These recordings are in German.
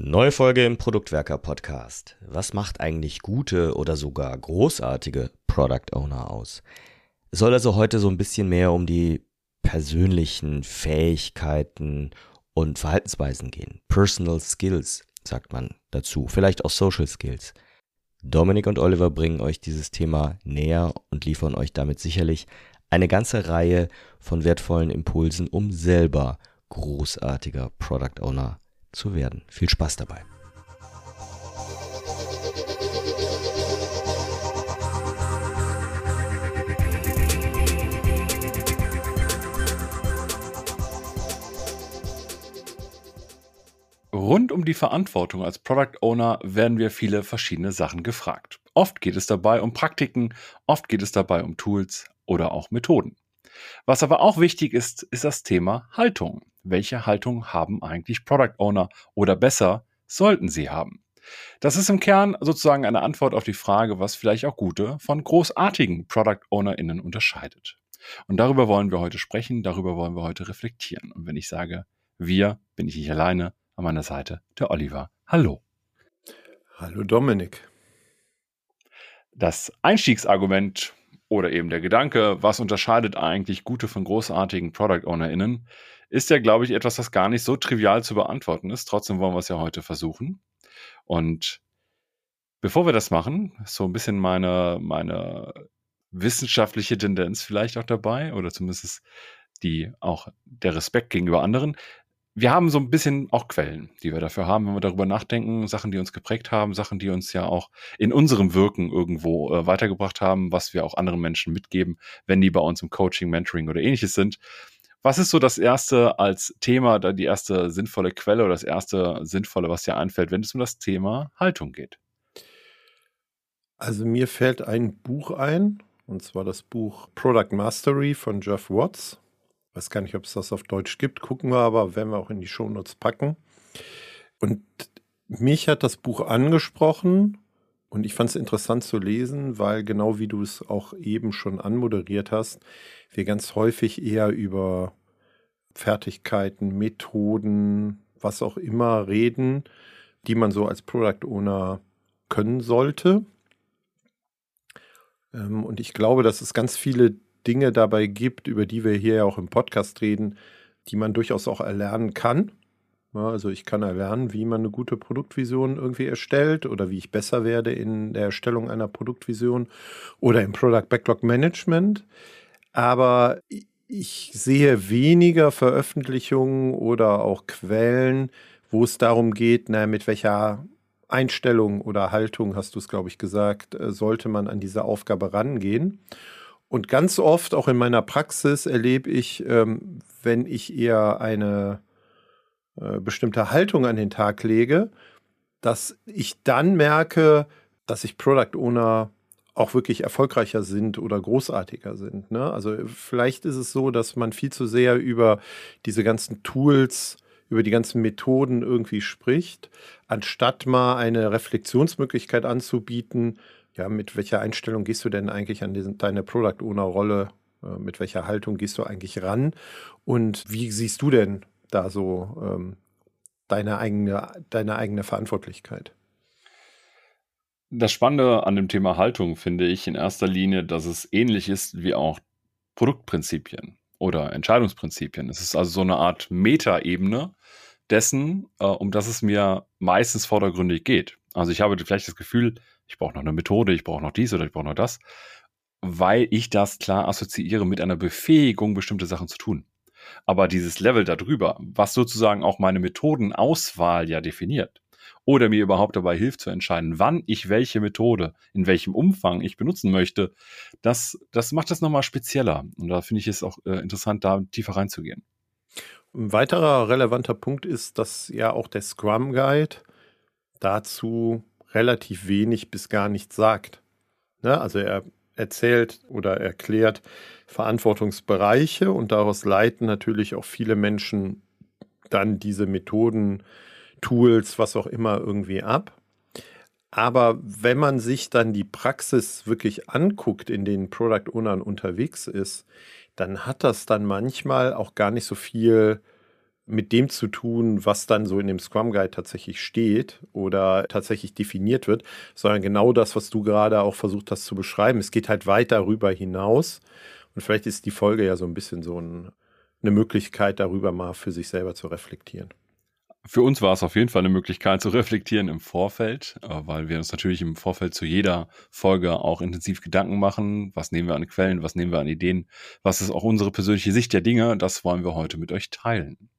Neue Folge im Produktwerker-Podcast. Was macht eigentlich gute oder sogar großartige Product Owner aus? Es soll also heute so ein bisschen mehr um die persönlichen Fähigkeiten und Verhaltensweisen gehen. Personal Skills, sagt man dazu, vielleicht auch Social Skills. Dominik und Oliver bringen euch dieses Thema näher und liefern euch damit sicherlich eine ganze Reihe von wertvollen Impulsen, um selber großartiger Product Owner zu werden. Viel Spaß dabei. Rund um die Verantwortung als Product Owner werden wir viele verschiedene Sachen gefragt. Oft geht es dabei um Praktiken, oft geht es dabei um Tools oder auch Methoden. Was aber auch wichtig ist, ist das Thema Haltung. Welche Haltung haben eigentlich Product Owner oder besser sollten sie haben? Das ist im Kern sozusagen eine Antwort auf die Frage, was vielleicht auch gute von großartigen Product OwnerInnen unterscheidet. Und darüber wollen wir heute sprechen, darüber wollen wir heute reflektieren. Und wenn ich sage wir, bin ich nicht alleine, an meiner Seite der Oliver. Hallo. Hallo Dominik. Das Einstiegsargument oder eben der Gedanke, was unterscheidet eigentlich gute von großartigen Product OwnerInnen, ist ja, glaube ich, etwas, das gar nicht so trivial zu beantworten ist. Trotzdem wollen wir es ja heute versuchen. Und bevor wir das machen, ist so ein bisschen meine wissenschaftliche Tendenz vielleicht auch dabei oder zumindest der Respekt gegenüber anderen. Wir haben so ein bisschen auch Quellen, die wir dafür haben, wenn wir darüber nachdenken, Sachen, die uns geprägt haben, Sachen, die uns ja auch in unserem Wirken irgendwo weitergebracht haben, was wir auch anderen Menschen mitgeben, wenn die bei uns im Coaching, Mentoring oder ähnliches sind. Was ist so das erste als Thema, die erste sinnvolle Quelle oder das erste sinnvolle, was dir einfällt, wenn es um das Thema Haltung geht? Also mir fällt ein Buch ein, und zwar das Buch Product Mastery von Jeff Watts. Ich weiß gar nicht, ob es das auf Deutsch gibt, gucken wir aber, werden wir auch in die Shownotes packen. Und mich hat das Buch angesprochen und ich fand es interessant zu lesen, weil genau wie du es auch eben schon anmoderiert hast, wir ganz häufig eher über Fertigkeiten, Methoden, was auch immer reden, die man so als Product Owner können sollte. Und ich glaube, dass es ganz viele Dinge dabei gibt, über die wir hier ja auch im Podcast reden, die man durchaus auch erlernen kann. Ja, also ich kann erlernen, wie man eine gute Produktvision irgendwie erstellt oder wie ich besser werde in der Erstellung einer Produktvision oder im Product Backlog Management. Aber ich sehe weniger Veröffentlichungen oder auch Quellen, wo es darum geht, mit welcher Einstellung oder Haltung, hast du es, glaube ich, gesagt, sollte man an diese Aufgabe rangehen. Und ganz oft, auch in meiner Praxis, erlebe ich, wenn ich eher eine bestimmte Haltung an den Tag lege, dass ich dann merke, dass sich Product Owner auch wirklich erfolgreicher sind oder großartiger sind. Ne? Also vielleicht ist es so, dass man viel zu sehr über diese ganzen Tools, über die ganzen Methoden irgendwie spricht, anstatt mal eine Reflexionsmöglichkeit anzubieten. Ja, mit welcher Einstellung gehst du denn eigentlich an deine Product Owner Rolle? Mit welcher Haltung gehst du eigentlich ran? Und wie siehst du denn da so deine eigene Verantwortlichkeit? Das Spannende an dem Thema Haltung finde ich in erster Linie, dass es ähnlich ist wie auch Produktprinzipien oder Entscheidungsprinzipien. Es ist also so eine Art Metaebene dessen, um das es mir meistens vordergründig geht. Also ich habe vielleicht das Gefühl, ich brauche noch eine Methode, ich brauche noch dies oder ich brauche noch das, weil ich das klar assoziiere mit einer Befähigung, bestimmte Sachen zu tun. Aber dieses Level darüber, was sozusagen auch meine Methodenauswahl ja definiert oder mir überhaupt dabei hilft zu entscheiden, wann ich welche Methode, in welchem Umfang ich benutzen möchte, das macht das nochmal spezieller. Und da finde ich es auch interessant, da tiefer reinzugehen. Ein weiterer relevanter Punkt ist, dass ja auch der Scrum Guide dazu relativ wenig bis gar nichts sagt. Ne? Also er erzählt oder erklärt Verantwortungsbereiche und daraus leiten natürlich auch viele Menschen dann diese Methoden, Tools, was auch immer irgendwie ab. Aber wenn man sich dann die Praxis wirklich anguckt, in denen Product Ownern unterwegs ist, dann hat das dann manchmal auch gar nicht so viel mit dem zu tun, was dann so in dem Scrum Guide tatsächlich steht oder tatsächlich definiert wird, sondern genau das, was du gerade auch versucht hast zu beschreiben. Es geht halt weit darüber hinaus und vielleicht ist die Folge ja so ein bisschen so eine Möglichkeit, darüber mal für sich selber zu reflektieren. Für uns war es auf jeden Fall eine Möglichkeit zu reflektieren im Vorfeld, weil wir uns natürlich im Vorfeld zu jeder Folge auch intensiv Gedanken machen. Was nehmen wir an Quellen, was nehmen wir an Ideen, was ist auch unsere persönliche Sicht der Dinge, das wollen wir heute mit euch teilen.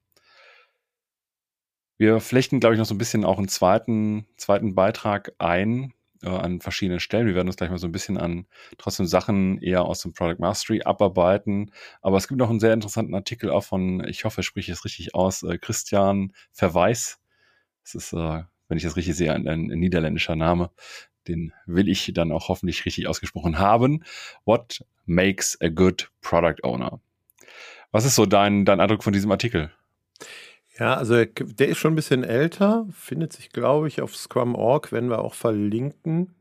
Wir flechten, glaube ich, noch so ein bisschen auch einen zweiten Beitrag ein an verschiedenen Stellen. Wir werden uns gleich mal so ein bisschen an trotzdem Sachen eher aus dem Product Mastery abarbeiten. Aber es gibt noch einen sehr interessanten Artikel auch von, ich hoffe, ich spreche es richtig aus, Christian Verwijs. Das ist, wenn ich das richtig sehe, ein niederländischer Name. Den will ich dann auch hoffentlich richtig ausgesprochen haben. What makes a good product owner? Was ist so dein Eindruck von diesem Artikel? Ja, also der ist schon ein bisschen älter, findet sich, glaube ich, auf Scrum.org, werden wir auch verlinken.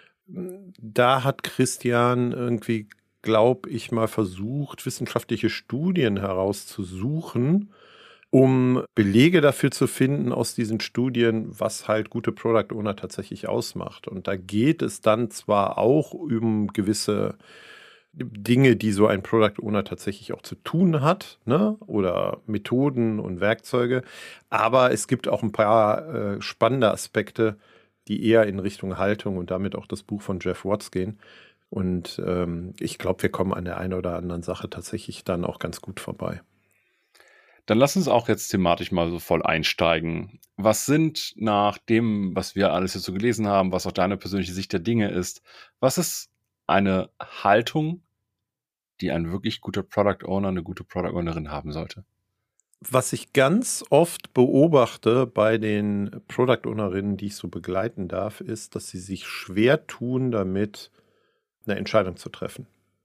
Da hat Christian irgendwie, glaube ich, mal versucht, wissenschaftliche Studien herauszusuchen, um Belege dafür zu finden aus diesen Studien, was halt gute Product Owner tatsächlich ausmacht. Und da geht es dann zwar auch um gewisse Dinge, die so ein Product Owner tatsächlich auch zu tun hat, ne? Oder Methoden und Werkzeuge. Aber es gibt auch ein paar spannende Aspekte, die eher in Richtung Haltung und damit auch das Buch von Jeff Watts gehen. Und ich glaube, wir kommen an der einen oder anderen Sache tatsächlich dann auch ganz gut vorbei. Dann lass uns auch jetzt thematisch mal so voll einsteigen. Was sind nach dem, was wir alles jetzt so gelesen haben, was auch deine persönliche Sicht der Dinge ist, was ist eine Haltung, die ein wirklich guter Product Owner, eine gute Product Ownerin haben sollte? Was ich ganz oft beobachte bei den Product Ownerinnen, die ich so begleiten darf, ist, dass sie sich schwer tun, damit eine Entscheidung zu treffen.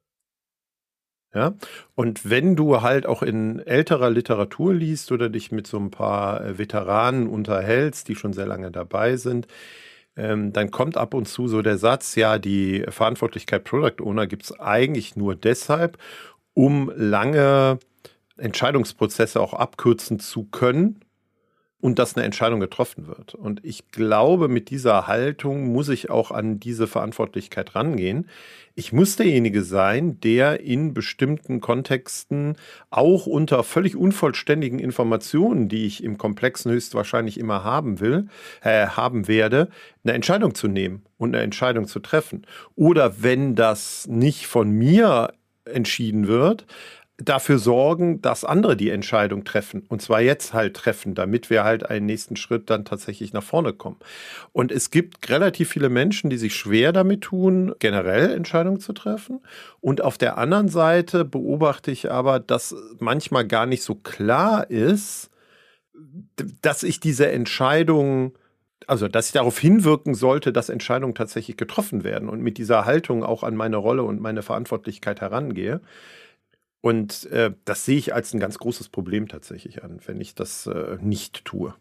Ja, und wenn du halt auch in älterer Literatur liest oder dich mit so ein paar Veteranen unterhältst, die schon sehr lange dabei sind, dann kommt ab und zu so der Satz, ja, die Verantwortlichkeit Product Owner gibt es eigentlich nur deshalb, um lange Entscheidungsprozesse auch abkürzen zu können und dass eine Entscheidung getroffen wird. Und ich glaube, mit dieser Haltung muss ich auch an diese Verantwortlichkeit rangehen. Ich muss derjenige sein, der in bestimmten Kontexten auch unter völlig unvollständigen Informationen, die ich im Komplexen höchstwahrscheinlich immer haben werde, eine Entscheidung zu nehmen und eine Entscheidung zu treffen. Oder wenn das nicht von mir entschieden wird, dafür sorgen, dass andere die Entscheidung treffen. Und zwar jetzt halt treffen, damit wir halt einen nächsten Schritt dann tatsächlich nach vorne kommen. Und es gibt relativ viele Menschen, die sich schwer damit tun, generell Entscheidungen zu treffen. Und auf der anderen Seite beobachte ich aber, dass manchmal gar nicht so klar ist, dass ich diese Entscheidung, also dass ich darauf hinwirken sollte, dass Entscheidungen tatsächlich getroffen werden und mit dieser Haltung auch an meine Rolle und meine Verantwortlichkeit herangehe. Und das sehe ich als ein ganz großes Problem tatsächlich an, wenn ich das nicht tue.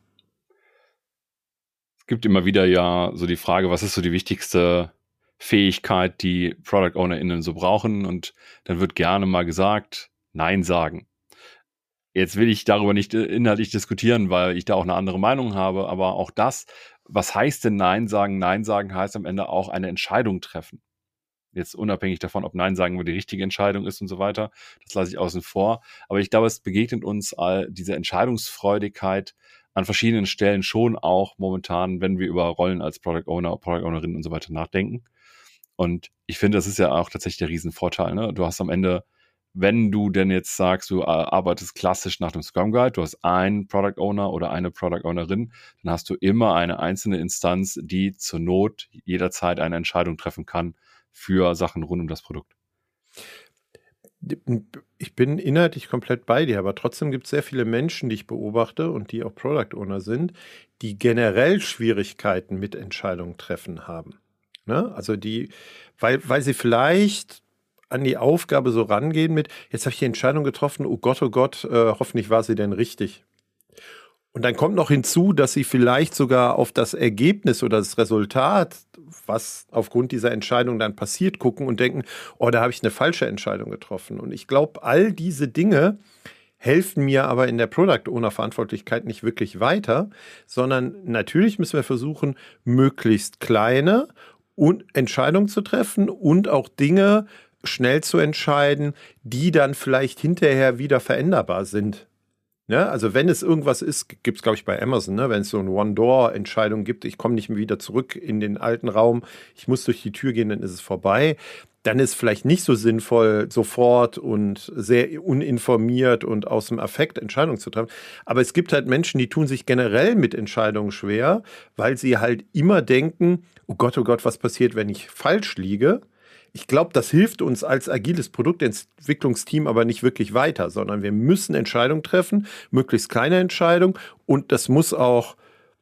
Es gibt immer wieder ja so die Frage, was ist so die wichtigste Fähigkeit, die Product OwnerInnen so brauchen? Und dann wird gerne mal gesagt, Nein sagen. Jetzt will ich darüber nicht inhaltlich diskutieren, weil ich da auch eine andere Meinung habe, aber auch das, was heißt denn Nein sagen? Nein sagen heißt am Ende auch eine Entscheidung treffen. Jetzt unabhängig davon, ob Nein sagen die richtige Entscheidung ist und so weiter, das lasse ich außen vor. Aber ich glaube, es begegnet uns diese Entscheidungsfreudigkeit an verschiedenen Stellen schon auch momentan, wenn wir über Rollen als Product Owner, Product Ownerin und so weiter nachdenken. Und ich finde, das ist ja auch tatsächlich der Riesenvorteil. Ne? Du hast am Ende, wenn du denn jetzt sagst, du arbeitest klassisch nach dem Scrum Guide, du hast einen Product Owner oder eine Product Ownerin, dann hast du immer eine einzelne Instanz, die zur Not jederzeit eine Entscheidung treffen kann für Sachen rund um das Produkt. Ich bin inhaltlich komplett bei dir, aber trotzdem gibt es sehr viele Menschen, die ich beobachte und die auch Product Owner sind, die generell Schwierigkeiten mit Entscheidungen treffen haben. Ne? Also weil sie vielleicht an die Aufgabe so rangehen mit, jetzt habe ich die Entscheidung getroffen, oh Gott, hoffentlich war sie denn richtig. Und dann kommt noch hinzu, dass sie vielleicht sogar auf das Ergebnis oder das Resultat, was aufgrund dieser Entscheidung dann passiert, gucken und denken, oh, da habe ich eine falsche Entscheidung getroffen. Und ich glaube, all diese Dinge helfen mir aber in der Product Owner Verantwortlichkeit nicht wirklich weiter, sondern natürlich müssen wir versuchen, möglichst kleine Entscheidungen zu treffen und auch Dinge schnell zu entscheiden, die dann vielleicht hinterher wieder veränderbar sind. Ja, also wenn es irgendwas ist, gibt es, glaube ich, bei Amazon, ne, wenn es so eine One-Door-Entscheidung gibt, ich komme nicht mehr wieder zurück in den alten Raum, ich muss durch die Tür gehen, dann ist es vorbei. Dann ist vielleicht nicht so sinnvoll, sofort und sehr uninformiert und aus dem Affekt Entscheidungen zu treffen. Aber es gibt halt Menschen, die tun sich generell mit Entscheidungen schwer, weil sie halt immer denken, oh Gott, was passiert, wenn ich falsch liege? Ich glaube, das hilft uns als agiles Produktentwicklungsteam aber nicht wirklich weiter, sondern wir müssen Entscheidungen treffen, möglichst kleine Entscheidungen, und das muss auch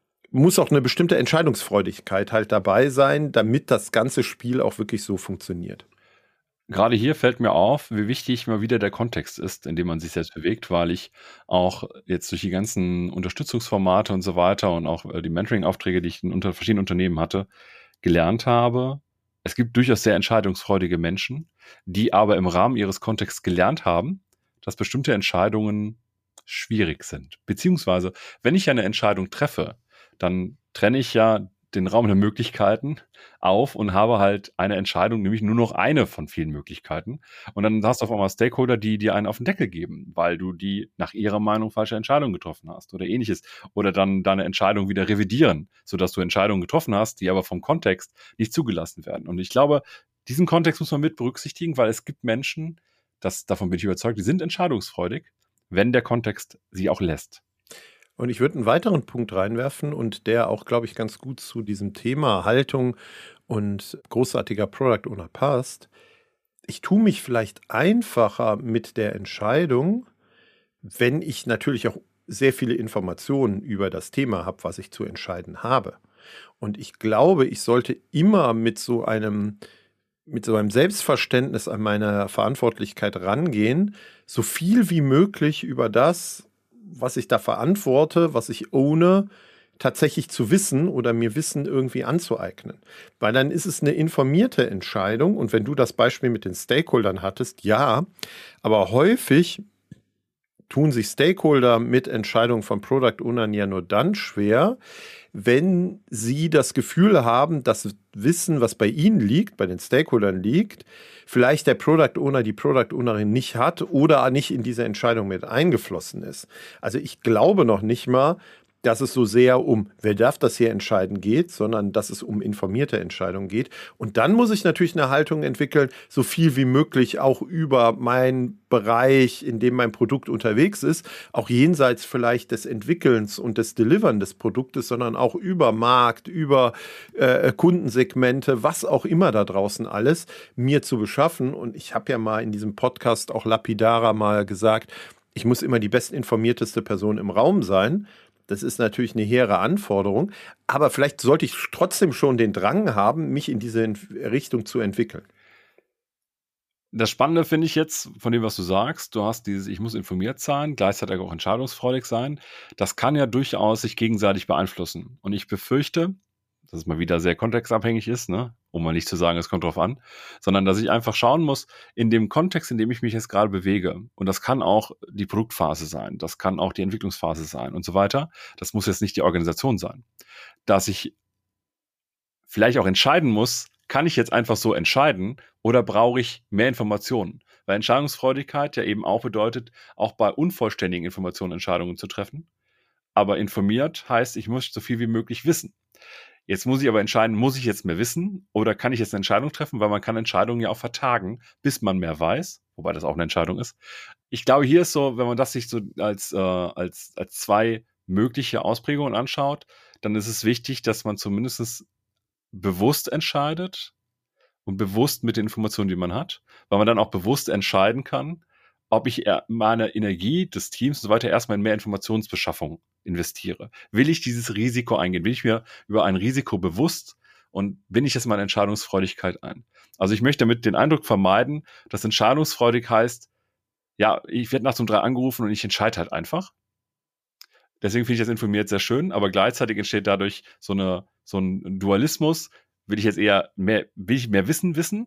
eine bestimmte Entscheidungsfreudigkeit halt dabei sein, damit das ganze Spiel auch wirklich so funktioniert. Gerade hier fällt mir auf, wie wichtig mal wieder der Kontext ist, in dem man sich selbst bewegt, weil ich auch jetzt durch die ganzen Unterstützungsformate und so weiter und auch die Mentoring-Aufträge, die ich in verschiedenen Unternehmen hatte, gelernt habe, es gibt durchaus sehr entscheidungsfreudige Menschen, die aber im Rahmen ihres Kontexts gelernt haben, dass bestimmte Entscheidungen schwierig sind. Beziehungsweise, wenn ich eine Entscheidung treffe, dann trenne ich ja den Raum der Möglichkeiten auf und habe halt eine Entscheidung, nämlich nur noch eine von vielen Möglichkeiten. Und dann hast du auf einmal Stakeholder, die dir einen auf den Deckel geben, weil du die nach ihrer Meinung falsche Entscheidung getroffen hast oder ähnliches. Oder dann deine Entscheidung wieder revidieren, sodass du Entscheidungen getroffen hast, die aber vom Kontext nicht zugelassen werden. Und ich glaube, diesen Kontext muss man mit berücksichtigen, weil es gibt Menschen, davon bin ich überzeugt, die sind entscheidungsfreudig, wenn der Kontext sie auch lässt. Und ich würde einen weiteren Punkt reinwerfen und der auch, glaube ich, ganz gut zu diesem Thema Haltung und großartiger Product Owner passt. Ich tue mich vielleicht einfacher mit der Entscheidung, wenn ich natürlich auch sehr viele Informationen über das Thema habe, was ich zu entscheiden habe. Und ich glaube, ich sollte immer mit so einem Selbstverständnis an meine Verantwortlichkeit rangehen, so viel wie möglich über das, was ich da verantworte, was ich ohne, tatsächlich zu wissen oder mir Wissen irgendwie anzueignen. Weil dann ist es eine informierte Entscheidung. Und wenn du das Beispiel mit den Stakeholdern hattest, ja, aber häufig tun sich Stakeholder mit Entscheidungen von Product Ownern ja nur dann schwer, wenn sie das Gefühl haben, das Wissen, was bei ihnen liegt, bei den Stakeholdern liegt, vielleicht der Product Owner, die Product Ownerin nicht hat oder nicht in diese Entscheidung mit eingeflossen ist. Also ich glaube noch nicht mal, dass es so sehr um, wer darf das hier entscheiden geht, sondern dass es um informierte Entscheidungen geht. Und dann muss ich natürlich eine Haltung entwickeln, so viel wie möglich auch über meinen Bereich, in dem mein Produkt unterwegs ist, auch jenseits vielleicht des Entwickelns und des Delivern des Produktes, sondern auch über Markt, über Kundensegmente, was auch immer da draußen alles, mir zu beschaffen. Und ich habe ja mal in diesem Podcast auch lapidarer mal gesagt, ich muss immer die bestinformierteste Person im Raum sein. Das ist natürlich eine hehre Anforderung, aber vielleicht sollte ich trotzdem schon den Drang haben, mich in diese Richtung zu entwickeln. Das Spannende finde ich jetzt von dem, was du sagst, du hast dieses, ich muss informiert sein, gleichzeitig auch entscheidungsfreudig sein. Das kann ja durchaus sich gegenseitig beeinflussen. Und ich befürchte, dass es mal wieder sehr kontextabhängig ist, ne? Um mal nicht zu sagen, es kommt drauf an, sondern dass ich einfach schauen muss, in dem Kontext, in dem ich mich jetzt gerade bewege, und das kann auch die Produktphase sein, das kann auch die Entwicklungsphase sein und so weiter, das muss jetzt nicht die Organisation sein, dass ich vielleicht auch entscheiden muss, kann ich jetzt einfach so entscheiden oder brauche ich mehr Informationen? Weil Entscheidungsfreudigkeit ja eben auch bedeutet, auch bei unvollständigen Informationen Entscheidungen zu treffen. Aber informiert heißt, ich muss so viel wie möglich wissen. Jetzt muss ich aber entscheiden, muss ich jetzt mehr wissen oder kann ich jetzt eine Entscheidung treffen, weil man kann Entscheidungen ja auch vertagen, bis man mehr weiß, wobei das auch eine Entscheidung ist. Ich glaube, hier ist so, wenn man das sich so als zwei mögliche Ausprägungen anschaut, dann ist es wichtig, dass man zumindest bewusst entscheidet und bewusst mit den Informationen, die man hat, weil man dann auch bewusst entscheiden kann, ob ich meine Energie des Teams und so weiter erstmal in mehr Informationsbeschaffung investiere. Will ich dieses Risiko eingehen? Bin ich mir über ein Risiko bewusst und bin ich jetzt meine Entscheidungsfreudigkeit ein? Also ich möchte damit den Eindruck vermeiden, dass entscheidungsfreudig heißt, ja, ich werde nachts um 3 angerufen und ich entscheide halt einfach. Deswegen finde ich das informiert sehr schön, aber gleichzeitig entsteht dadurch so ein Dualismus. Will ich mehr Wissen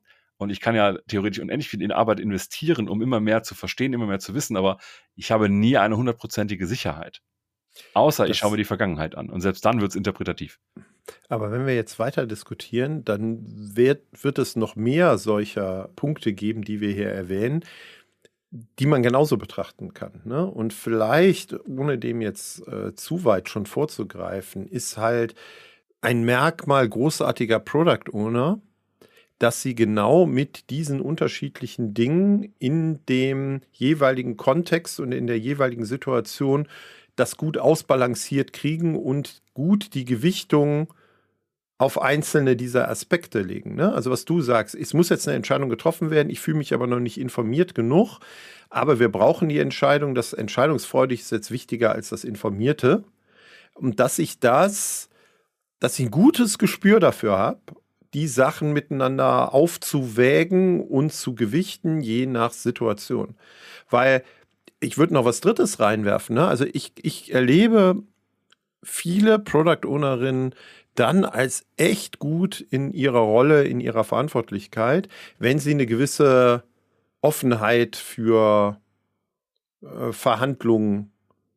Und ich kann ja theoretisch unendlich viel in Arbeit investieren, um immer mehr zu verstehen, immer mehr zu wissen, aber ich habe nie eine 100%ige Sicherheit. Außer ich schaue mir die Vergangenheit an. Und selbst dann wird es interpretativ. Aber wenn wir jetzt weiter diskutieren, dann wird es noch mehr solcher Punkte geben, die wir hier erwähnen, die man genauso betrachten kann. Ne? Und vielleicht, ohne dem jetzt zu weit schon vorzugreifen, ist halt ein Merkmal großartiger Product Owner, dass sie genau mit diesen unterschiedlichen Dingen in dem jeweiligen Kontext und in der jeweiligen Situation das gut ausbalanciert kriegen und gut die Gewichtung auf einzelne dieser Aspekte legen. Ne? Also was du sagst, es muss jetzt eine Entscheidung getroffen werden, ich fühle mich aber noch nicht informiert genug, aber wir brauchen die Entscheidung, das Entscheidungsfreudig ist jetzt wichtiger als das Informierte. Und dass ich ein gutes Gespür dafür habe, die Sachen miteinander aufzuwägen und zu gewichten, je nach Situation. Weil ich würde noch was Drittes reinwerfen. Ne? Also ich erlebe viele Product Ownerinnen dann als echt gut in ihrer Rolle, in ihrer Verantwortlichkeit, wenn sie eine gewisse Offenheit für Verhandlungen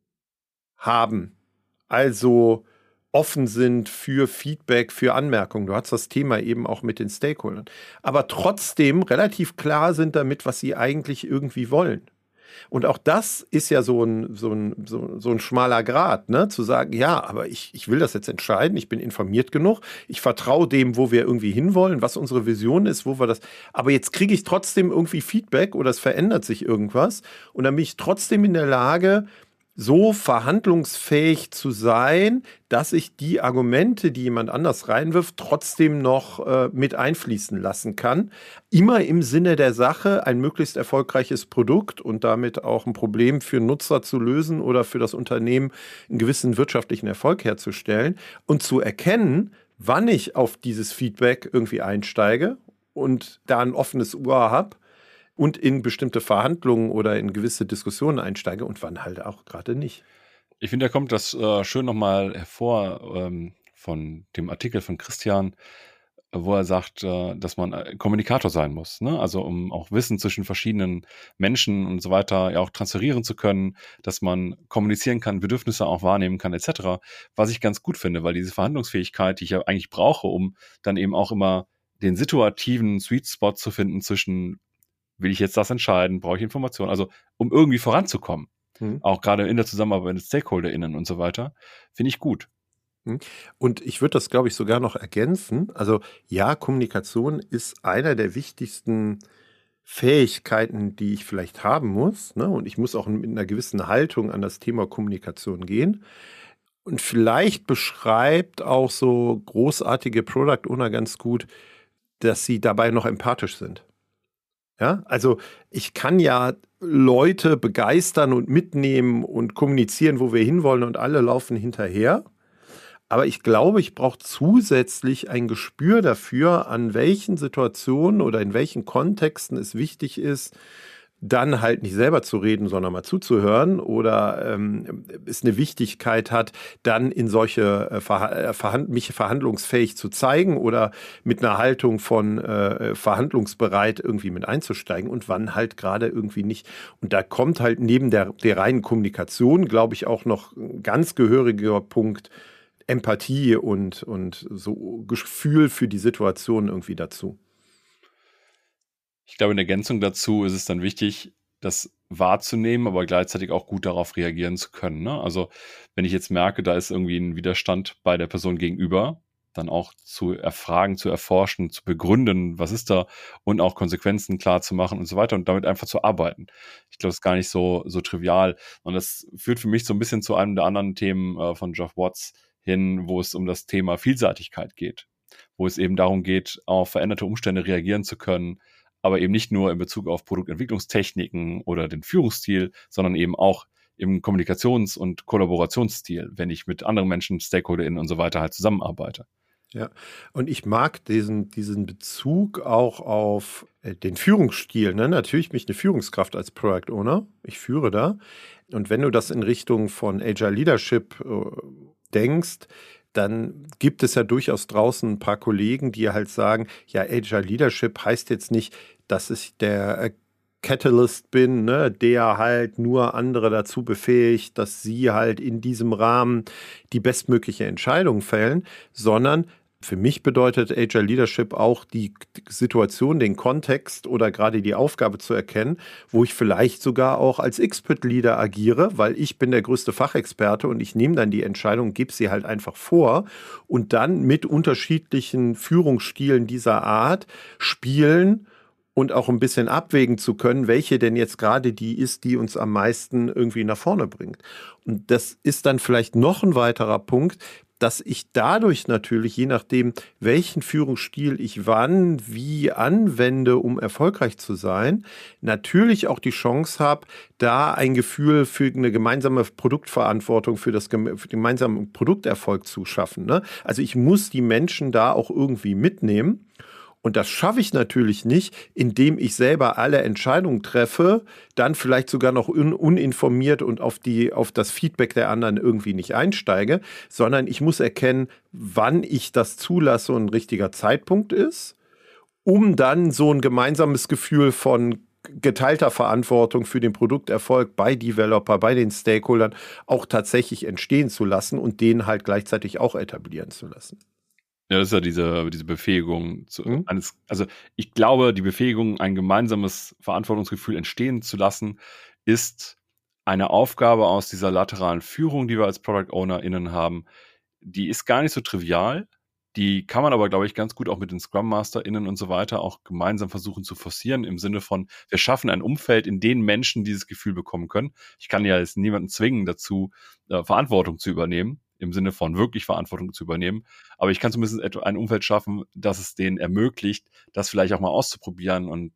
haben. Also offen sind für Feedback, für Anmerkungen. Du hast das Thema eben auch mit den Stakeholdern. Aber trotzdem relativ klar sind damit, was sie eigentlich irgendwie wollen. Und auch das ist ja so ein schmaler Grat, ne? Zu sagen, ja, aber ich will das jetzt entscheiden, ich bin informiert genug, ich vertraue dem, wo wir irgendwie hinwollen, was unsere Vision ist, wo wir das. Aber jetzt kriege ich trotzdem irgendwie Feedback oder es verändert sich irgendwas. Und dann bin ich trotzdem in der Lage, so verhandlungsfähig zu sein, dass ich die Argumente, die jemand anders reinwirft, trotzdem noch mit einfließen lassen kann. Immer im Sinne der Sache, ein möglichst erfolgreiches Produkt und damit auch ein Problem für Nutzer zu lösen oder für das Unternehmen einen gewissen wirtschaftlichen Erfolg herzustellen und zu erkennen, wann ich auf dieses Feedback irgendwie einsteige und da ein offenes Ohr habe und in bestimmte Verhandlungen oder in gewisse Diskussionen einsteige und wann halt auch gerade nicht. Ich finde, da kommt das schön nochmal hervor von dem Artikel von Christian, wo er sagt, dass man Kommunikator sein muss. Ne? Also um auch Wissen zwischen verschiedenen Menschen und so weiter ja auch transferieren zu können, dass man kommunizieren kann, Bedürfnisse auch wahrnehmen kann etc. Was ich ganz gut finde, weil diese Verhandlungsfähigkeit, die ich ja eigentlich brauche, um dann eben auch immer den situativen Sweet Spot zu finden zwischen will ich jetzt das entscheiden? Brauche ich Informationen? Also, um irgendwie voranzukommen. Auch gerade in der Zusammenarbeit mit StakeholderInnen und so weiter. Finde ich gut. Und ich würde das, glaube ich, sogar noch ergänzen. Also, ja, Kommunikation ist einer der wichtigsten Fähigkeiten, die ich vielleicht haben muss. Ne? Und ich muss auch mit einer gewissen Haltung an das Thema Kommunikation gehen. Und vielleicht beschreibt auch so großartige Product Owner ganz gut, dass sie dabei noch empathisch sind. Ja, also ich kann ja Leute begeistern und mitnehmen und kommunizieren, wo wir hinwollen und alle laufen hinterher. Aber ich glaube, ich brauche zusätzlich ein Gespür dafür, an welchen Situationen oder in welchen Kontexten es wichtig ist, dann halt nicht selber zu reden, sondern mal zuzuhören oder es eine Wichtigkeit hat, dann in solche mich verhandlungsfähig zu zeigen oder mit einer Haltung von verhandlungsbereit irgendwie mit einzusteigen und wann halt gerade irgendwie nicht. Und da kommt halt neben der reinen Kommunikation, glaube ich, auch noch ein ganz gehöriger Punkt Empathie und so Gefühl für die Situation irgendwie dazu. Ich glaube, in Ergänzung dazu ist es dann wichtig, das wahrzunehmen, aber gleichzeitig auch gut darauf reagieren zu können. Ne? Also wenn ich jetzt merke, da ist irgendwie ein Widerstand bei der Person gegenüber, dann auch zu erfragen, zu erforschen, zu begründen, was ist da und auch Konsequenzen klar zu machen und so weiter und damit einfach zu arbeiten. Ich glaube, das ist gar nicht so trivial. Und das führt für mich so ein bisschen zu einem der anderen Themen von Geoff Watts hin, wo es um das Thema Vielseitigkeit geht, wo es eben darum geht, auf veränderte Umstände reagieren zu können, aber eben nicht nur in Bezug auf Produktentwicklungstechniken oder den Führungsstil, sondern eben auch im Kommunikations- und Kollaborationsstil, wenn ich mit anderen Menschen, StakeholderInnen und so weiter halt zusammenarbeite. Ja, und ich mag diesen Bezug auch auf den Führungsstil. Ne? Natürlich bin ich eine Führungskraft als Product Owner. Ich führe da. Und wenn du das in Richtung von Agile Leadership denkst, dann gibt es ja durchaus draußen ein paar Kollegen, die halt sagen, ja, Agile Leadership heißt jetzt nicht, dass ich der Catalyst bin, ne, der halt nur andere dazu befähigt, dass sie halt in diesem Rahmen die bestmögliche Entscheidung fällen, sondern für mich bedeutet Agile Leadership auch die Situation, den Kontext oder gerade die Aufgabe zu erkennen, wo ich vielleicht sogar auch als Expert-Leader agiere, weil ich bin der größte Fachexperte und ich nehme dann die Entscheidung, gebe sie halt einfach vor und dann mit unterschiedlichen Führungsstilen dieser Art spielen und auch ein bisschen abwägen zu können, welche denn jetzt gerade die ist, die uns am meisten irgendwie nach vorne bringt. Und das ist dann vielleicht noch ein weiterer Punkt, dass ich dadurch natürlich, je nachdem, welchen Führungsstil ich wann, wie anwende, um erfolgreich zu sein, natürlich auch die Chance habe, da ein Gefühl für eine gemeinsame Produktverantwortung, für den gemeinsamen Produkterfolg zu schaffen. Ne? Also ich muss die Menschen da auch irgendwie mitnehmen. Und das schaffe ich natürlich nicht, indem ich selber alle Entscheidungen treffe, dann vielleicht sogar noch uninformiert und auf das Feedback der anderen irgendwie nicht einsteige, sondern ich muss erkennen, wann ich das zulasse und ein richtiger Zeitpunkt ist, um dann so ein gemeinsames Gefühl von geteilter Verantwortung für den Produkterfolg bei Developer, bei den Stakeholdern auch tatsächlich entstehen zu lassen und den halt gleichzeitig auch etablieren zu lassen. Ja, das ist ja diese Befähigung also ich glaube, die Befähigung, ein gemeinsames Verantwortungsgefühl entstehen zu lassen, ist eine Aufgabe aus dieser lateralen Führung, die wir als Product OwnerInnen haben. Die ist gar nicht so trivial. Die kann man aber, glaube ich, ganz gut auch mit den Scrum MasterInnen und so weiter auch gemeinsam versuchen zu forcieren, im Sinne von, wir schaffen ein Umfeld, in dem Menschen dieses Gefühl bekommen können. Ich kann ja jetzt niemanden zwingen dazu, Verantwortung zu übernehmen, im Sinne von wirklich Verantwortung zu übernehmen. Aber ich kann zumindest ein Umfeld schaffen, das es denen ermöglicht, das vielleicht auch mal auszuprobieren und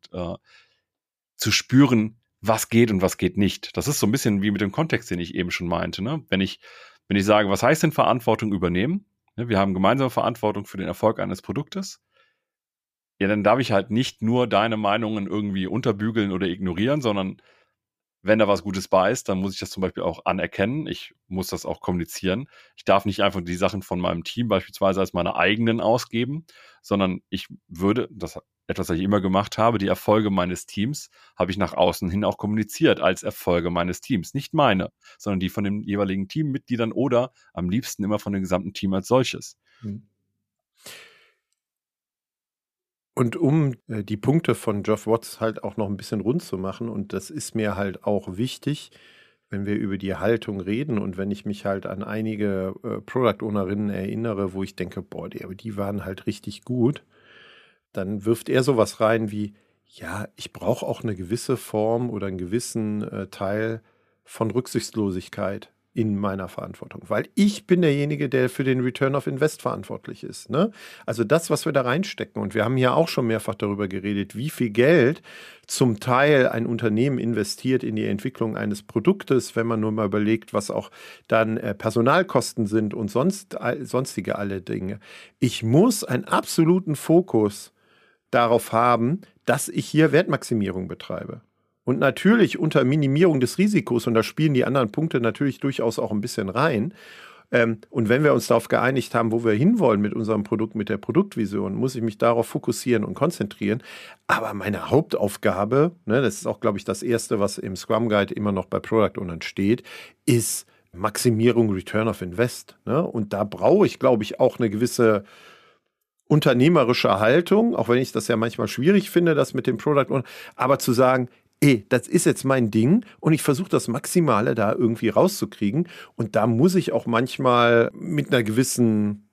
zu spüren, was geht und was geht nicht. Das ist so ein bisschen wie mit dem Kontext, den ich eben schon meinte. Ne? Wenn ich sage, was heißt denn Verantwortung übernehmen? Wir haben gemeinsame Verantwortung für den Erfolg eines Produktes. Ja, dann darf ich halt nicht nur deine Meinungen irgendwie unterbügeln oder ignorieren, sondern wenn da was Gutes bei ist, dann muss ich das zum Beispiel auch anerkennen. Ich muss das auch kommunizieren. Ich darf nicht einfach die Sachen von meinem Team beispielsweise als meine eigenen ausgeben, sondern ich würde, das etwas, was ich immer gemacht habe, die Erfolge meines Teams habe ich nach außen hin auch kommuniziert als Erfolge meines Teams. Nicht meine, sondern die von den jeweiligen Teammitgliedern oder am liebsten immer von dem gesamten Team als solches. Und um die Punkte von Geoff Watts halt auch noch ein bisschen rund zu machen, und das ist mir halt auch wichtig, wenn wir über die Haltung reden und wenn ich mich halt an einige Product Ownerinnen erinnere, wo ich denke, boah, die waren halt richtig gut, dann wirft er sowas rein wie, ja, ich brauche auch eine gewisse Form oder einen gewissen Teil von Rücksichtslosigkeit in meiner Verantwortung, weil ich bin derjenige, der für den Return of Invest verantwortlich ist. Ne? Also das, was wir da reinstecken, und wir haben ja auch schon mehrfach darüber geredet, wie viel Geld zum Teil ein Unternehmen investiert in die Entwicklung eines Produktes, wenn man nur mal überlegt, was auch dann Personalkosten sind und sonstige alle Dinge. Ich muss einen absoluten Fokus darauf haben, dass ich hier Wertmaximierung betreibe. Und natürlich unter Minimierung des Risikos, und da spielen die anderen Punkte natürlich durchaus auch ein bisschen rein. Und wenn wir uns darauf geeinigt haben, wo wir hinwollen mit unserem Produkt, mit der Produktvision, muss ich mich darauf fokussieren und konzentrieren. Aber meine Hauptaufgabe, ne, das ist auch, glaube ich, das Erste, was im Scrum Guide immer noch bei Product Ownern steht, ist Maximierung Return of Invest. Ne? Und da brauche ich, glaube ich, auch eine gewisse unternehmerische Haltung, auch wenn ich das ja manchmal schwierig finde, das mit dem Product Owner, aber zu sagen, das ist jetzt mein Ding und ich versuche das Maximale da irgendwie rauszukriegen. Und da muss ich auch manchmal mit einer gewissen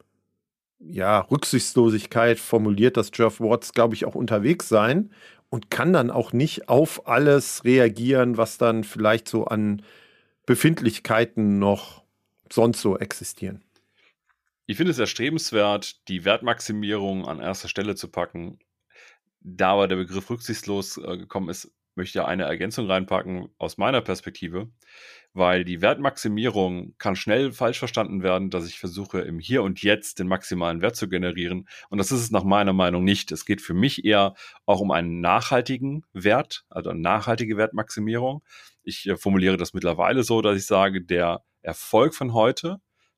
Rücksichtslosigkeit, formuliert das Geoff Watts, glaube ich, auch unterwegs sein und kann dann auch nicht auf alles reagieren, was dann vielleicht so an Befindlichkeiten noch sonst so existieren. Ich finde es erstrebenswert, die Wertmaximierung an erster Stelle zu packen. Da aber der Begriff rücksichtslos gekommen ist, möchte ich ja eine Ergänzung reinpacken aus meiner Perspektive, weil die Wertmaximierung kann schnell falsch verstanden werden, dass ich versuche, im Hier und Jetzt den maximalen Wert zu generieren. Und das ist es nach meiner Meinung nicht. Es geht für mich eher auch um einen nachhaltigen Wert, also eine nachhaltige Wertmaximierung. Ich formuliere das mittlerweile so, dass ich sage, der Erfolg von heute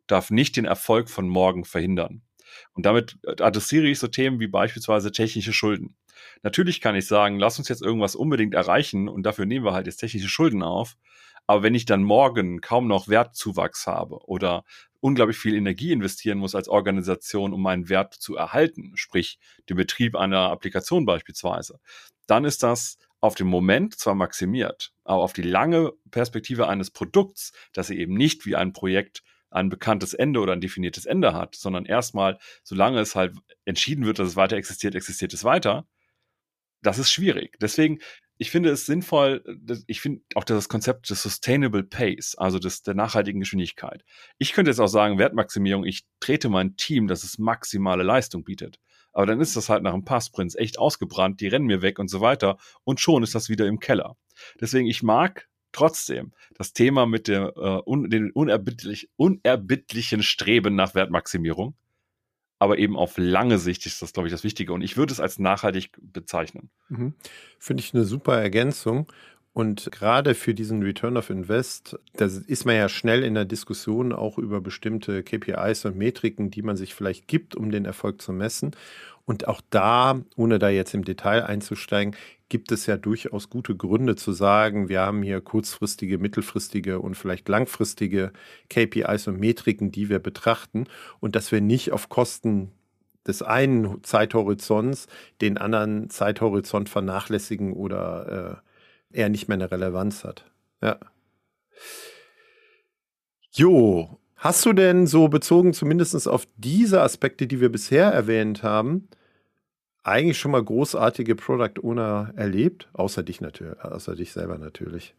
darf nicht den Erfolg von morgen verhindern. Und damit adressiere ich so Themen wie beispielsweise technische Schulden. Natürlich kann ich sagen, lass uns jetzt irgendwas unbedingt erreichen und dafür nehmen wir halt jetzt technische Schulden auf. Aber wenn ich dann morgen kaum noch Wertzuwachs habe oder unglaublich viel Energie investieren muss als Organisation, um meinen Wert zu erhalten, sprich den Betrieb einer Applikation beispielsweise, dann ist das auf den Moment zwar maximiert, aber auf die lange Perspektive eines Produkts, das eben nicht wie ein Projekt ein bekanntes Ende oder ein definiertes Ende hat, sondern erstmal, solange es halt entschieden wird, dass es weiter existiert, existiert es weiter, das ist schwierig. Deswegen, ich finde es sinnvoll, ich finde auch das Konzept des Sustainable Pace, also der nachhaltigen Geschwindigkeit. Ich könnte jetzt auch sagen, Wertmaximierung, ich trete mein Team, dass es maximale Leistung bietet. Aber dann ist das halt nach ein paar Sprints echt ausgebrannt, die rennen mir weg und so weiter und schon ist das wieder im Keller. Deswegen, ich mag trotzdem das Thema mit dem unerbittlichen Streben nach Wertmaximierung, aber eben auf lange Sicht ist das, glaube ich, das Wichtige. Und ich würde es als nachhaltig bezeichnen. Finde ich eine super Ergänzung. Und gerade für diesen Return of Invest, da ist man ja schnell in der Diskussion auch über bestimmte KPIs und Metriken, die man sich vielleicht gibt, um den Erfolg zu messen. Und auch da, ohne da jetzt im Detail einzusteigen, gibt es ja durchaus gute Gründe zu sagen, wir haben hier kurzfristige, mittelfristige und vielleicht langfristige KPIs und Metriken, die wir betrachten und dass wir nicht auf Kosten des einen Zeithorizonts den anderen Zeithorizont vernachlässigen oder eher nicht mehr eine Relevanz hat. Ja. Jo, hast du denn so bezogen zumindest auf diese Aspekte, die wir bisher erwähnt haben, eigentlich schon mal großartige Product Owner erlebt? Außer dich selber natürlich.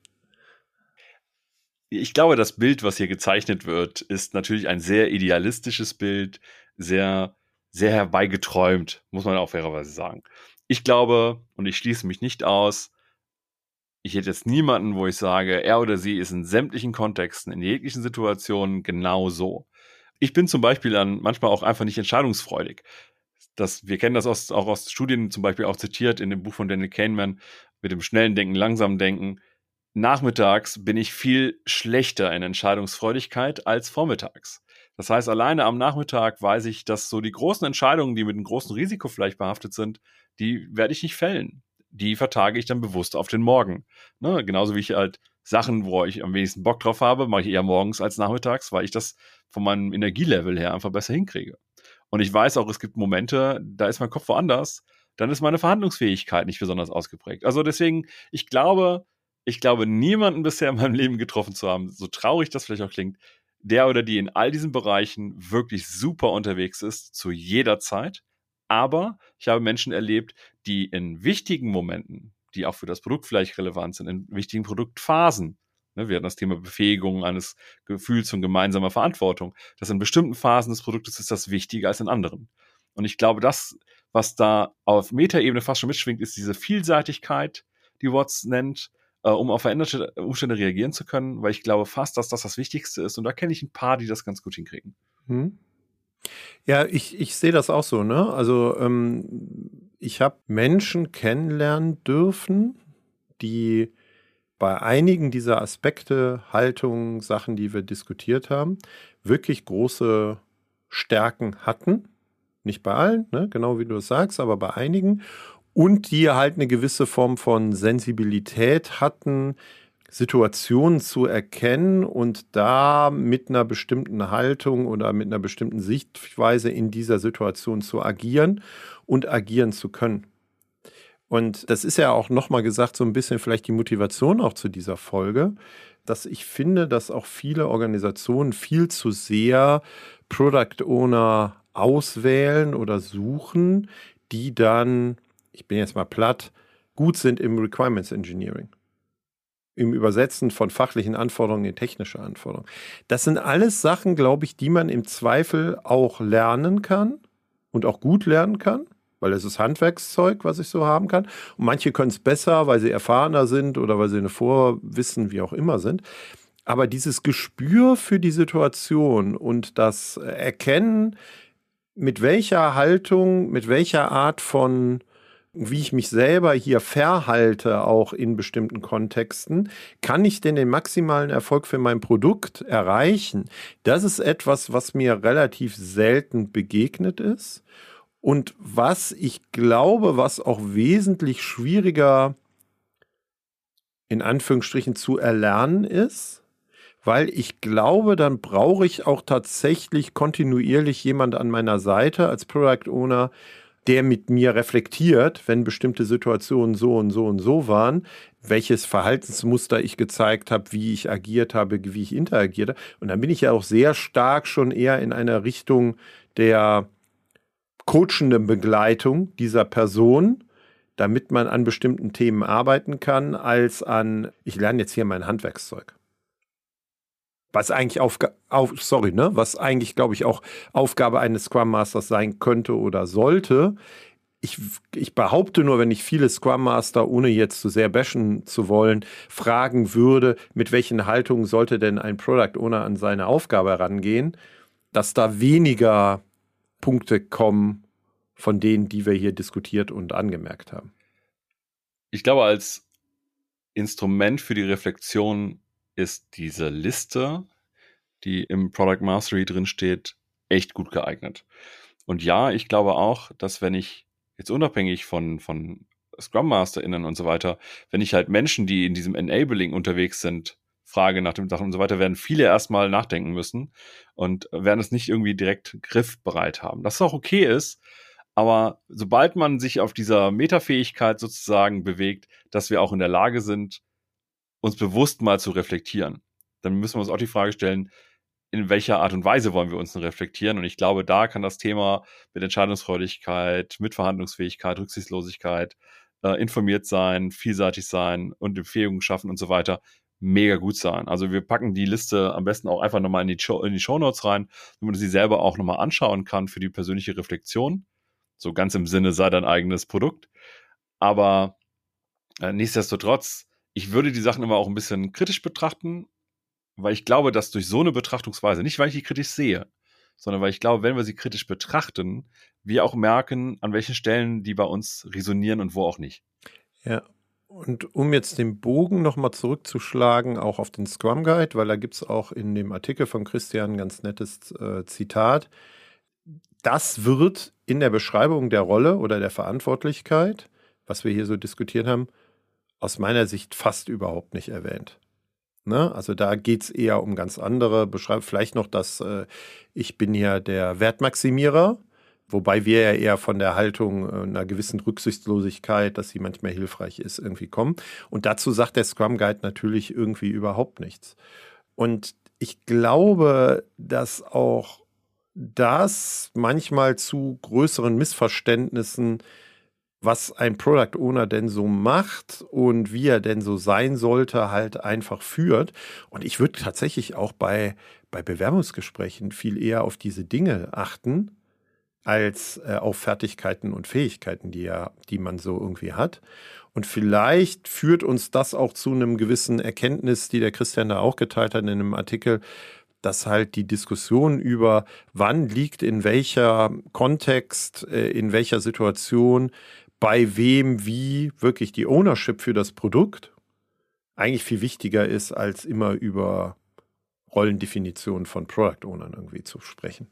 Ich glaube, das Bild, was hier gezeichnet wird, ist natürlich ein sehr idealistisches Bild, sehr, sehr herbeigeträumt, muss man auch fairerweise sagen. Ich glaube, und ich schließe mich nicht aus, ich hätte jetzt niemanden, wo ich sage, er oder sie ist in sämtlichen Kontexten, in jeglichen Situationen genau so. Ich bin zum Beispiel dann manchmal auch einfach nicht entscheidungsfreudig. Wir kennen das auch aus Studien, zum Beispiel auch zitiert in dem Buch von Daniel Kahneman mit dem schnellen Denken, langsamen Denken. Nachmittags bin ich viel schlechter in Entscheidungsfreudigkeit als vormittags. Das heißt, alleine am Nachmittag weiß ich, dass so die großen Entscheidungen, die mit einem großen Risiko vielleicht behaftet sind, die werde ich nicht fällen. Die vertage ich dann bewusst auf den Morgen. Ne? Genauso wie ich halt Sachen, wo ich am wenigsten Bock drauf habe, mache ich eher morgens als nachmittags, weil ich das von meinem Energielevel her einfach besser hinkriege. Und ich weiß auch, es gibt Momente, da ist mein Kopf woanders, dann ist meine Verhandlungsfähigkeit nicht besonders ausgeprägt. Also deswegen, ich glaube, niemanden bisher in meinem Leben getroffen zu haben, so traurig das vielleicht auch klingt, der oder die in all diesen Bereichen wirklich super unterwegs ist, zu jeder Zeit. Aber ich habe Menschen erlebt, die in wichtigen Momenten, die auch für das Produkt vielleicht relevant sind, in wichtigen Produktphasen, wir hatten das Thema Befähigung eines Gefühls von gemeinsamer Verantwortung, dass in bestimmten Phasen des Produktes ist das wichtiger als in anderen. Und ich glaube, das, was da auf Metaebene fast schon mitschwingt, ist diese Vielseitigkeit, die Watts nennt, um auf veränderte Umstände reagieren zu können, weil ich glaube fast, dass das Wichtigste ist. Und da kenne ich ein paar, die das ganz gut hinkriegen. Ja, ich sehe das auch so, ne? Also ich habe Menschen kennenlernen dürfen, die bei einigen dieser Aspekte, Haltung, Sachen, die wir diskutiert haben, wirklich große Stärken hatten. Nicht bei allen, ne? Genau wie du es sagst, aber bei einigen. Und die halt eine gewisse Form von Sensibilität hatten, Situationen zu erkennen und da mit einer bestimmten Haltung oder mit einer bestimmten Sichtweise in dieser Situation zu agieren und agieren zu können. Und das ist ja auch nochmal gesagt, so ein bisschen vielleicht die Motivation auch zu dieser Folge, dass ich finde, dass auch viele Organisationen viel zu sehr Product Owner auswählen oder suchen, die dann, ich bin jetzt mal platt, gut sind im Requirements Engineering. Im Übersetzen von fachlichen Anforderungen in technische Anforderungen. Das sind alles Sachen, glaube ich, die man im Zweifel auch lernen kann und auch gut lernen kann, weil es ist Handwerkszeug, was ich so haben kann. Und manche können es besser, weil sie erfahrener sind oder weil sie eine Vorwissen, wie auch immer sind. Aber dieses Gespür für die Situation und das Erkennen, mit welcher Haltung, mit welcher Art von wie ich mich selber hier verhalte, auch in bestimmten Kontexten, kann ich denn den maximalen Erfolg für mein Produkt erreichen? Das ist etwas, was mir relativ selten begegnet ist und was ich glaube, was auch wesentlich schwieriger in Anführungsstrichen zu erlernen ist, weil ich glaube, dann brauche ich auch tatsächlich kontinuierlich jemand an meiner Seite als Product Owner, der mit mir reflektiert, wenn bestimmte Situationen so und so und so waren, welches Verhaltensmuster ich gezeigt habe, wie ich agiert habe, wie ich interagiert habe. Und dann bin ich ja auch sehr stark schon eher in einer Richtung der coachenden Begleitung dieser Person, damit man an bestimmten Themen arbeiten kann, als an, ich lerne jetzt hier mein Handwerkszeug. Was eigentlich was eigentlich, glaube ich, auch Aufgabe eines Scrum Masters sein könnte oder sollte. Ich behaupte nur, wenn ich viele Scrum Master, ohne jetzt zu sehr bashen zu wollen, fragen würde, mit welchen Haltungen sollte denn ein Product Owner an seine Aufgabe herangehen, dass da weniger Punkte kommen von denen, die wir hier diskutiert und angemerkt haben. Ich glaube, als Instrument für die Reflexion ist diese Liste, die im Product Mastery drin steht, echt gut geeignet. Und ja, ich glaube auch, dass wenn ich jetzt unabhängig von Scrum MasterInnen und so weiter, wenn ich halt Menschen, die in diesem Enabling unterwegs sind, frage nach den Sachen und so weiter, werden viele erstmal nachdenken müssen und werden es nicht irgendwie direkt griffbereit haben. Das auch okay ist, aber sobald man sich auf dieser Metafähigkeit sozusagen bewegt, dass wir auch in der Lage sind, uns bewusst mal zu reflektieren, dann müssen wir uns auch die Frage stellen, in welcher Art und Weise wollen wir uns denn reflektieren? Und ich glaube, da kann das Thema mit Entscheidungsfreudigkeit, Mitverhandlungsfähigkeit, Rücksichtslosigkeit, informiert sein, vielseitig sein und Empfehlungen schaffen und so weiter mega gut sein. Also wir packen die Liste am besten auch einfach nochmal in die Shownotes rein, damit man sie selber auch nochmal anschauen kann für die persönliche Reflexion. So ganz im Sinne, sei dein eigenes Produkt. Aber nichtsdestotrotz, ich würde die Sachen immer auch ein bisschen kritisch betrachten, weil ich glaube, dass durch so eine Betrachtungsweise, nicht weil ich die kritisch sehe, sondern weil ich glaube, wenn wir sie kritisch betrachten, wir auch merken, an welchen Stellen die bei uns resonieren und wo auch nicht. Ja, und um jetzt den Bogen nochmal zurückzuschlagen, auch auf den Scrum Guide, weil da gibt es auch in dem Artikel von Christian ein ganz nettes Zitat. Das wird in der Beschreibung der Rolle oder der Verantwortlichkeit, was wir hier so diskutiert haben, aus meiner Sicht fast überhaupt nicht erwähnt. Ne? Also da geht es eher um ganz andere Beschreibungen. Vielleicht noch, dass ich bin ja der Wertmaximierer, wobei wir ja eher von der Haltung einer gewissen Rücksichtslosigkeit, dass sie manchmal hilfreich ist, irgendwie kommen. Und dazu sagt der Scrum Guide natürlich irgendwie überhaupt nichts. Und ich glaube, dass auch das manchmal zu größeren Missverständnissen, was ein Product Owner denn so macht und wie er denn so sein sollte, halt einfach führt. Und ich würde tatsächlich auch bei Bewerbungsgesprächen viel eher auf diese Dinge achten, als auf Fertigkeiten und Fähigkeiten, die man so irgendwie hat. Und vielleicht führt uns das auch zu einem gewissen Erkenntnis, die der Christian da auch geteilt hat in einem Artikel, dass halt die Diskussion über wann liegt in welcher Kontext, in welcher Situation, bei wem, wie wirklich die Ownership für das Produkt eigentlich viel wichtiger ist, als immer über Rollendefinitionen von Product Ownern irgendwie zu sprechen.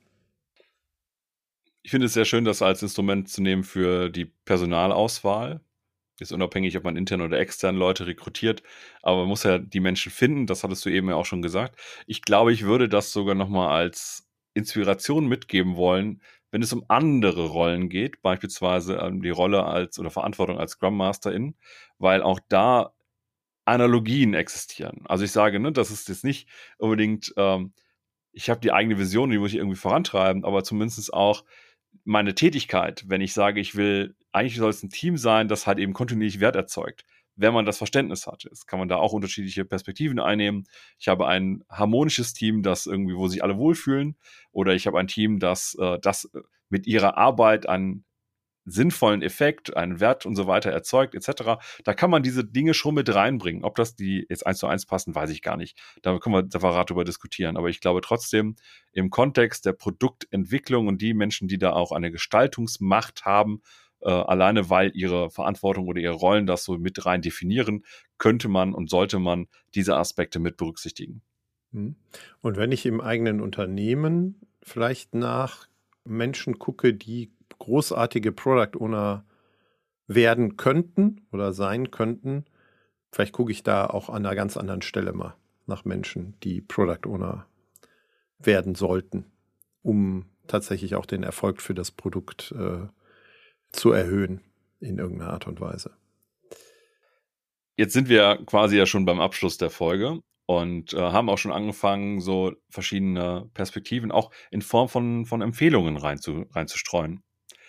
Ich finde es sehr schön, das als Instrument zu nehmen für die Personalauswahl. Ist unabhängig, ob man intern oder extern Leute rekrutiert, aber man muss ja die Menschen finden, das hattest du eben ja auch schon gesagt. Ich glaube, ich würde das sogar nochmal als Inspiration mitgeben wollen, wenn es um andere Rollen geht, beispielsweise die Rolle oder Verantwortung als Scrum Masterin, weil auch da Analogien existieren. Also ich sage, ne, das ist jetzt nicht unbedingt, ich habe die eigene Vision, die muss ich irgendwie vorantreiben, aber zumindest auch meine Tätigkeit, wenn ich sage, eigentlich soll es ein Team sein, das halt eben kontinuierlich Wert erzeugt. Wenn man das Verständnis hat, jetzt kann man da auch unterschiedliche Perspektiven einnehmen. Ich habe ein harmonisches Team, wo sich alle wohlfühlen, oder ich habe ein Team, das mit ihrer Arbeit einen sinnvollen Effekt, einen Wert und so weiter erzeugt, etc. Da kann man diese Dinge schon mit reinbringen. Ob das die jetzt 1:1 passen, weiß ich gar nicht. Da können wir separat drüber diskutieren. Aber ich glaube trotzdem, im Kontext der Produktentwicklung und die Menschen, die da auch eine Gestaltungsmacht haben, alleine weil ihre Verantwortung oder ihre Rollen das so mit rein definieren, könnte man und sollte man diese Aspekte mit berücksichtigen. Und wenn ich im eigenen Unternehmen vielleicht nach Menschen gucke, die großartige Product Owner werden könnten oder sein könnten, vielleicht gucke ich da auch an einer ganz anderen Stelle mal nach Menschen, die Product Owner werden sollten, um tatsächlich auch den Erfolg für das Produkt zu erhöhen in irgendeiner Art und Weise. Jetzt sind wir quasi ja schon beim Abschluss der Folge und haben auch schon angefangen, so verschiedene Perspektiven auch in Form von Empfehlungen reinzustreuen.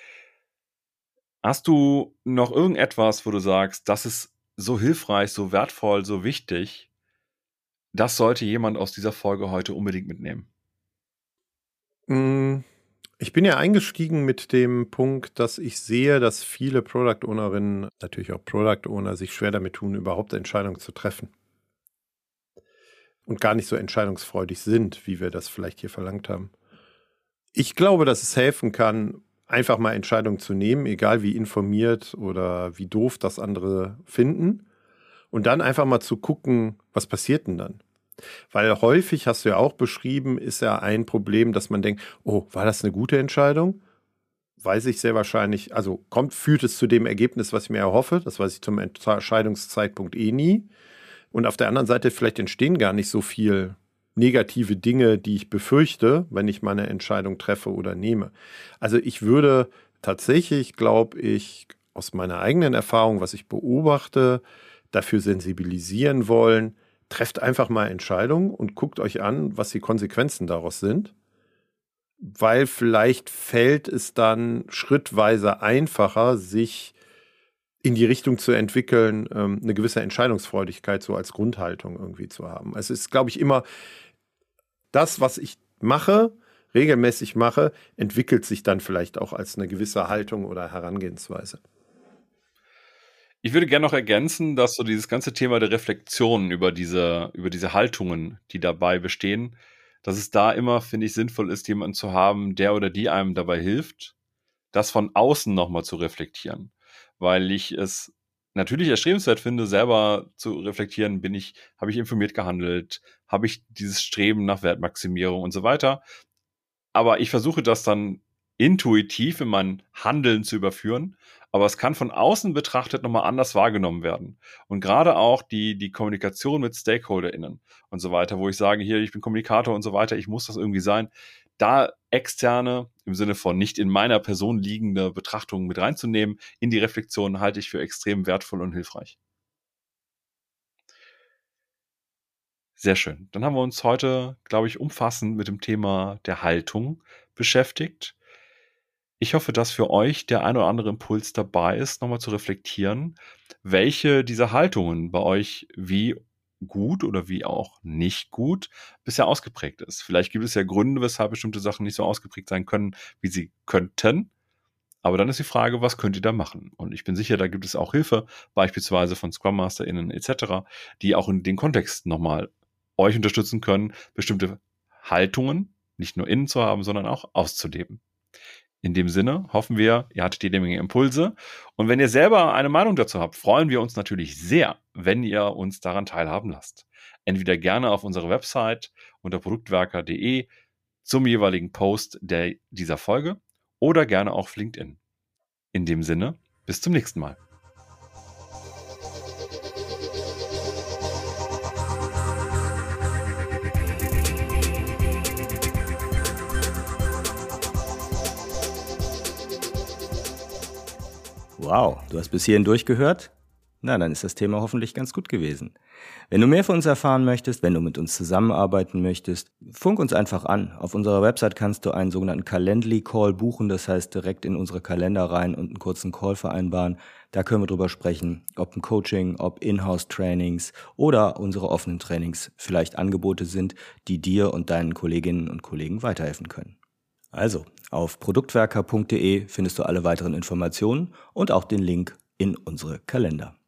Hast du noch irgendetwas, wo du sagst, das ist so hilfreich, so wertvoll, so wichtig, das sollte jemand aus dieser Folge heute unbedingt mitnehmen? Ich bin ja eingestiegen mit dem Punkt, dass ich sehe, dass viele Product Ownerinnen, natürlich auch Product Owner, sich schwer damit tun, überhaupt Entscheidungen zu treffen. Und gar nicht so entscheidungsfreudig sind, wie wir das vielleicht hier verlangt haben. Ich glaube, dass es helfen kann, einfach mal Entscheidungen zu nehmen, egal wie informiert oder wie doof das andere finden. Und dann einfach mal zu gucken, was passiert denn dann? Weil häufig, hast du ja auch beschrieben, ist ja ein Problem, dass man denkt, oh, war das eine gute Entscheidung? Weiß ich sehr wahrscheinlich, also führt es zu dem Ergebnis, was ich mir erhoffe. Das weiß ich zum Entscheidungszeitpunkt nie. Und auf der anderen Seite, vielleicht entstehen gar nicht so viel negative Dinge, die ich befürchte, wenn ich meine Entscheidung treffe oder nehme. Also ich würde tatsächlich, glaube ich, aus meiner eigenen Erfahrung, was ich beobachte, dafür sensibilisieren wollen, trefft einfach mal Entscheidungen und guckt euch an, was die Konsequenzen daraus sind. Weil vielleicht fällt es dann schrittweise einfacher, sich in die Richtung zu entwickeln, eine gewisse Entscheidungsfreudigkeit so als Grundhaltung irgendwie zu haben. Es ist, glaube ich, immer das, was ich mache, regelmäßig mache, entwickelt sich dann vielleicht auch als eine gewisse Haltung oder Herangehensweise. Ich würde gerne noch ergänzen, dass so dieses ganze Thema der Reflexion über diese Haltungen, die dabei bestehen, dass es da immer, finde ich, sinnvoll ist, jemanden zu haben, der oder die einem dabei hilft, das von außen nochmal zu reflektieren. Weil ich es natürlich erstrebenswert finde, selber zu reflektieren, habe ich informiert gehandelt, habe ich dieses Streben nach Wertmaximierung und so weiter. Aber ich versuche das dann intuitiv in mein Handeln zu überführen, aber es kann von außen betrachtet nochmal anders wahrgenommen werden. Und gerade auch die Kommunikation mit StakeholderInnen und so weiter, wo ich sage, hier, ich bin Kommunikator und so weiter, ich muss das irgendwie sein, da externe, im Sinne von nicht in meiner Person liegende Betrachtungen mit reinzunehmen, in die Reflexion halte ich für extrem wertvoll und hilfreich. Sehr schön. Dann haben wir uns heute, glaube ich, umfassend mit dem Thema der Haltung beschäftigt. Ich hoffe, dass für euch der ein oder andere Impuls dabei ist, nochmal zu reflektieren, welche dieser Haltungen bei euch wie gut oder wie auch nicht gut bisher ausgeprägt ist. Vielleicht gibt es ja Gründe, weshalb bestimmte Sachen nicht so ausgeprägt sein können, wie sie könnten. Aber dann ist die Frage, was könnt ihr da machen? Und ich bin sicher, da gibt es auch Hilfe, beispielsweise von Scrum MasterInnen etc., die auch in den Kontext nochmal euch unterstützen können, bestimmte Haltungen nicht nur innen zu haben, sondern auch auszuleben. In dem Sinne hoffen wir, ihr hattet jede Menge Impulse. Und wenn ihr selber eine Meinung dazu habt, freuen wir uns natürlich sehr, wenn ihr uns daran teilhaben lasst. Entweder gerne auf unserer Website unter produktwerker.de zum jeweiligen Post dieser Folge oder gerne auch auf LinkedIn. In dem Sinne, bis zum nächsten Mal. Wow, du hast bis hierhin durchgehört? Na, dann ist das Thema hoffentlich ganz gut gewesen. Wenn du mehr von uns erfahren möchtest, wenn du mit uns zusammenarbeiten möchtest, funk uns einfach an. Auf unserer Website kannst du einen sogenannten Calendly-Call buchen, das heißt direkt in unsere Kalender rein und einen kurzen Call vereinbaren. Da können wir drüber sprechen, ob ein Coaching, ob Inhouse-Trainings oder unsere offenen Trainings vielleicht Angebote sind, die dir und deinen Kolleginnen und Kollegen weiterhelfen können. Also, auf produktwerker.de findest du alle weiteren Informationen und auch den Link in unsere Kalender.